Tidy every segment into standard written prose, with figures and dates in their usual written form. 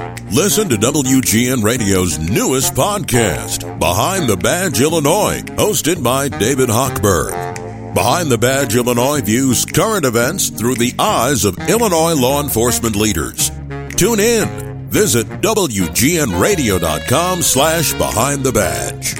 Listen to WGN Radio's newest podcast, Behind the Badge Illinois, hosted by David Hochberg. Behind the Badge Illinois views current events through the eyes of Illinois law enforcement leaders. Tune in. Visit WGNRadio.com/Behind the Badge.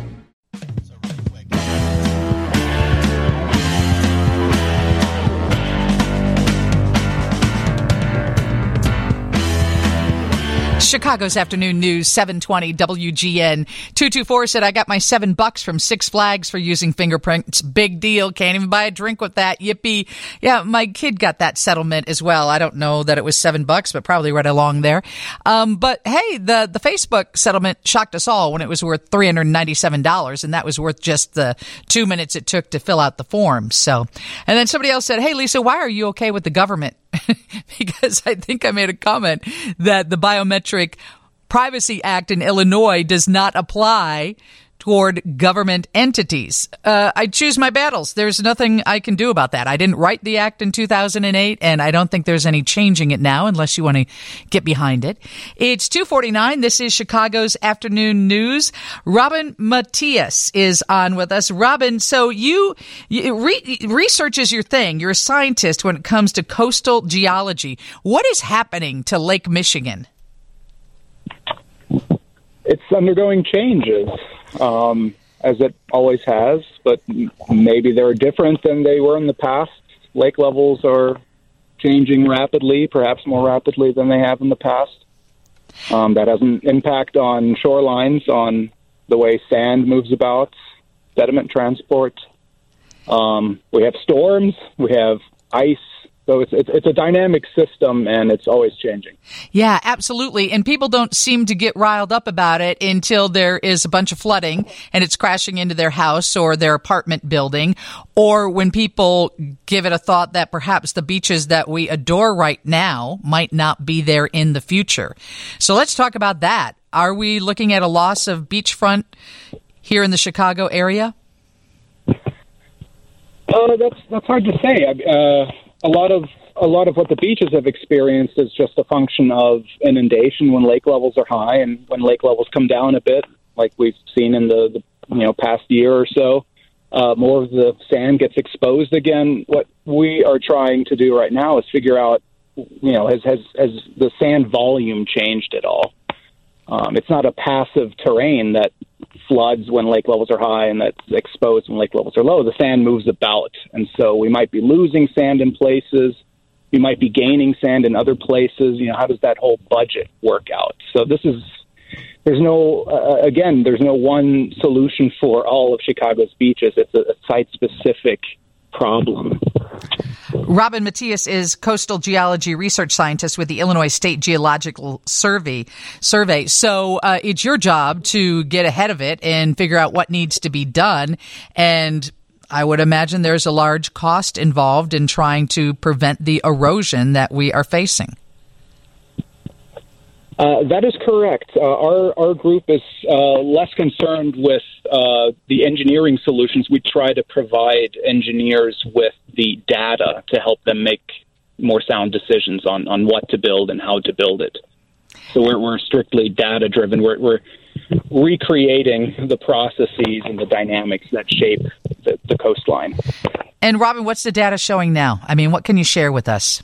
Chicago's Afternoon News, 720 WGN. 224 said, I got my $7 from Six Flags for using fingerprints. Big deal. Can't even buy a drink with that. Yippee. Yeah, my kid got that settlement as well. I don't know that it was $7, but probably right along there. But hey, the Facebook settlement shocked us all when it was worth $397, and that was worth just the 2 minutes it took to fill out the form. So, and then somebody else said, hey, Lisa, why are you okay with the government? Because I think I made a comment that the Biometric Privacy Act in Illinois does not apply toward government entities. I choose my battles. There's nothing I can do about that. I didn't write the act in 2008, and I don't think there's any changing it now unless you want to get behind it. It's 2:49. This is Chicago's Afternoon News. Robin Matias is on with us. Robin, so research is your thing. You're a scientist when it comes to coastal geology. What is happening to Lake Michigan? It's undergoing changes. As it always has, but maybe they're different than they were in the past. Lake levels are changing rapidly, perhaps more rapidly than they have in the past. That has an impact on shorelines, on the way sand moves about, sediment transport. We have storms, we have ice. So it's a dynamic system, and it's always changing. Yeah, absolutely. And people don't seem to get riled up about it until there is a bunch of flooding and it's crashing into their house or their apartment building, or when people give it a thought that perhaps the beaches that we adore right now might not be there in the future. So let's talk about that. Are we looking at a loss of beachfront here in the Chicago area? That's hard to say. A lot of what the beaches have experienced is just a function of inundation when lake levels are high, and when lake levels come down a bit, like we've seen in the past year or so, more of the sand gets exposed again. What we are trying to do right now is figure out, has the sand volume changed at all? It's not a passive terrain that floods when lake levels are high and that's exposed when lake levels are low. The sand moves about, and so we might be losing sand in places. We might be gaining sand in other places. How does that whole budget work out? So there's no one solution for all of Chicago's beaches. It's a site-specific problem. Robin Matias is coastal geology research scientist with the Illinois State Geological Survey. So it's your job to get ahead of it and figure out what needs to be done. And I would imagine there's a large cost involved in trying to prevent the erosion that we are facing. That is correct. Our group is less concerned with the engineering solutions. We try to provide engineers with the data to help them make more sound decisions on what to build and how to build it. So we're strictly data-driven. We're recreating the processes and the dynamics that shape the coastline. And Robin, what's the data showing now? I mean, what can you share with us?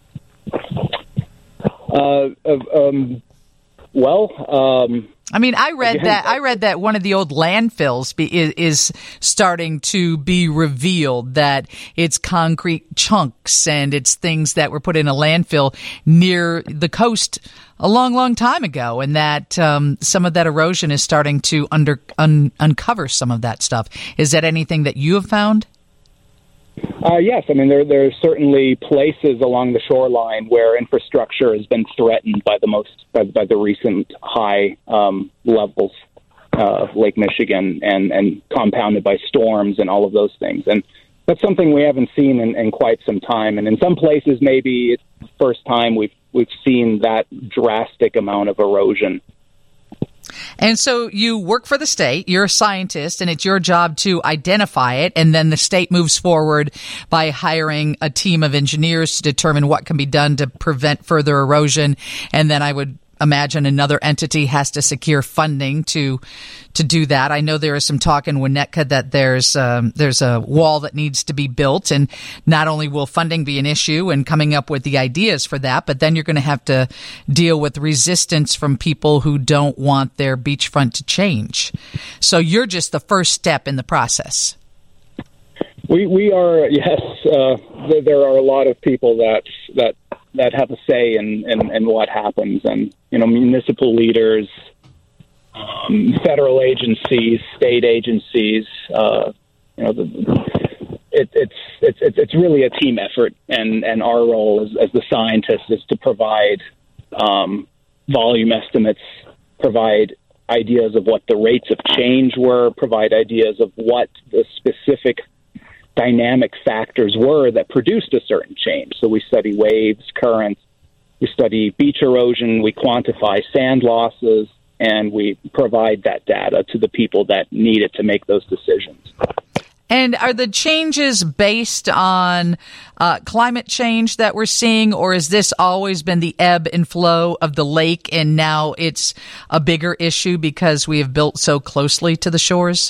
I read that one of the old landfills is starting to be revealed, that it's concrete chunks and it's things that were put in a landfill near the coast a long, long time ago, and that some of that erosion is starting to uncover some of that stuff. Is that anything that you have found? Yes, I mean there are certainly places along the shoreline where infrastructure has been threatened by the recent high levels of Lake Michigan and compounded by storms and all of those things. And that's something we haven't seen in quite some time. And in some places, maybe it's the first time we've seen that drastic amount of erosion. And so you work for the state, you're a scientist, and it's your job to identify it, and then the state moves forward by hiring a team of engineers to determine what can be done to prevent further erosion. And then I would imagine another entity has to secure funding to do that. I know there is some talk in Winnetka that there's a wall that needs to be built, and not only will funding be an issue and coming up with the ideas for that, but then you're going to have to deal with resistance from people who don't want their beachfront to change. So you're just the first step in the process. We are, yes. There are a lot of people that have a say in what happens, and municipal leaders, federal agencies, state agencies. It's really a team effort, and our role as the scientists is to provide volume estimates, provide ideas of what the rates of change were, provide ideas of what the specific dynamic factors were that produced a certain change. So we study waves, currents, we study beach erosion, we quantify sand losses, and we provide that data to the people that need it to make those decisions. And are the changes based on climate change that we're seeing, or has this always been the ebb and flow of the lake, and now it's a bigger issue because we have built so closely to the shores?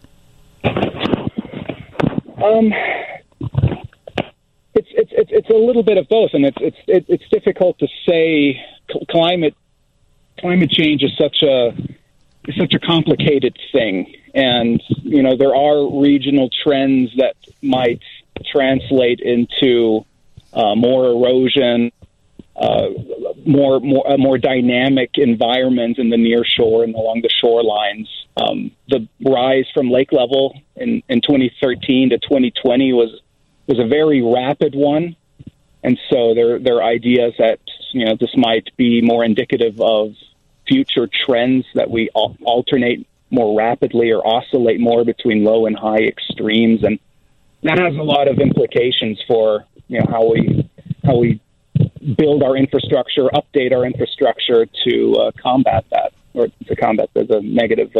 It's a little bit of both, and it's difficult to say. Climate change is such a complicated thing, and there are regional trends that might translate into more erosion, more dynamic environment in the near shore and along the shorelines. The rise from lake level in 2013 to 2020 was a very rapid one, and so there are ideas that this might be more indicative of future trends, that we alternate more rapidly or oscillate more between low and high extremes, and that has a lot of implications for how we build our infrastructure, update our infrastructure to combat that, or to combat the negative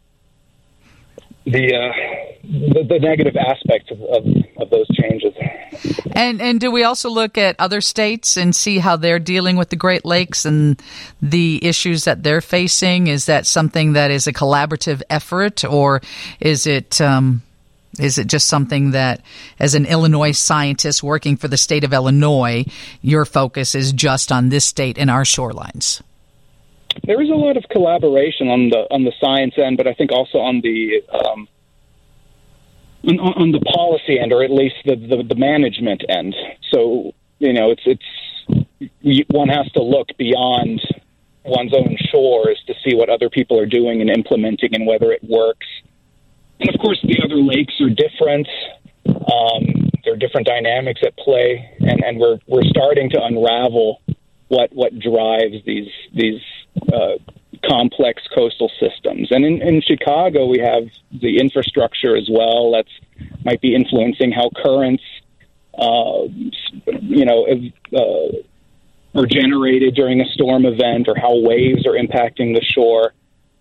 the negative aspects of those changes. And do we also look at other states and see how they're dealing with the Great Lakes and the issues that they're facing? Is that something that is a collaborative effort, or is it just something that, as an Illinois scientist working for the state of Illinois, your focus is just on this state and our shorelines? There is a lot of collaboration on the science end, but I think also on the policy end, or at least the management end. So one has to look beyond one's own shores to see what other people are doing and implementing and whether it works. And of course, the other lakes are different. There are different dynamics at play, and we're starting to unravel what drives these complex coastal systems. And in Chicago, we have the infrastructure as well that might be influencing how currents, are generated during a storm event, or how waves are impacting the shore.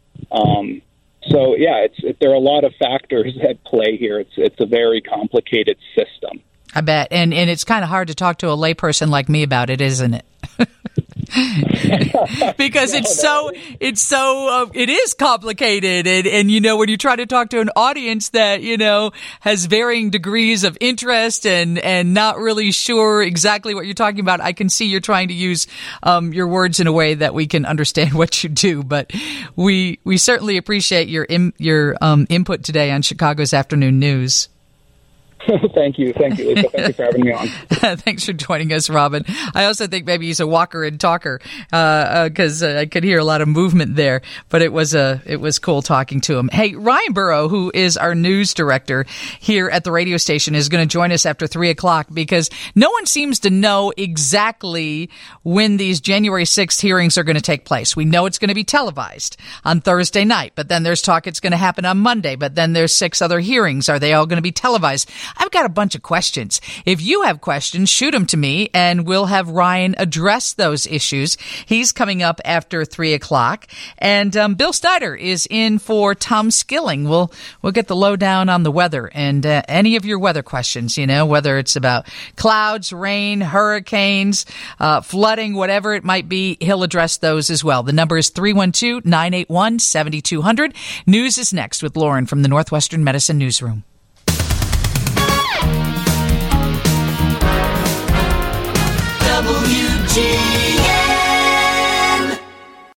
So there are a lot of factors at play here. It's a very complicated system. I bet, and it's kind of hard to talk to a layperson like me about it, isn't it? Because it is complicated, and when you try to talk to an audience that has varying degrees of interest and not really sure exactly what you're talking about, I can see you're trying to use your words in a way that we can understand what you do. But we certainly appreciate your input today on Chicago's Afternoon News. Thank you, Lisa. Thank you for having me on. Thanks for joining us, Robin. I also think maybe he's a walker and talker, because I could hear a lot of movement there. But it was cool talking to him. Hey, Ryan Burrow, who is our news director here at the radio station, is going to join us after 3:00, because no one seems to know exactly when these January 6th hearings are going to take place. We know it's going to be televised on Thursday night, but then there's talk it's going to happen on Monday. But then there's 6 other hearings. Are they all going to be televised? I've got a bunch of questions. If you have questions, shoot them to me, and we'll have Ryan address those issues. He's coming up after 3 o'clock. And Bill Snyder is in for Tom Skilling. We'll get the lowdown on the weather and any of your weather questions, whether it's about clouds, rain, hurricanes, flooding, whatever it might be. He'll address those as well. The number is 312-981-7200. News is next with Lauren from the Northwestern Medicine Newsroom.